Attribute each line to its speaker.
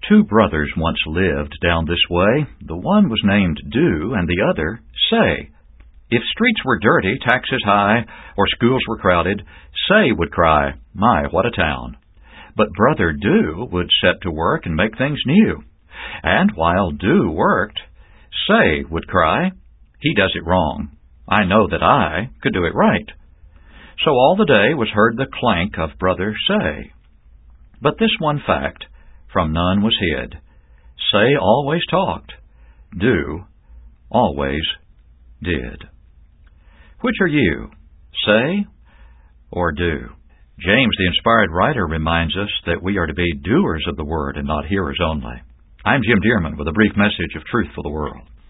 Speaker 1: Two brothers once lived down this way. The one was named Do, and the other Say. If streets were dirty, taxes high, or schools were crowded, Say would cry, "My, what a town!" But brother Do would set to work and make things new. And while Do worked, Say would cry, "He does it wrong. I know that I could do it right." So all the day was heard the clank of brother Say. But this one fact from none was hid. Say always talked. Do always did. Which are you, Say or Do? James, the inspired writer, reminds us that we are to be doers of the Word and not hearers only. I'm Jim Dearman with a brief message of truth for the world.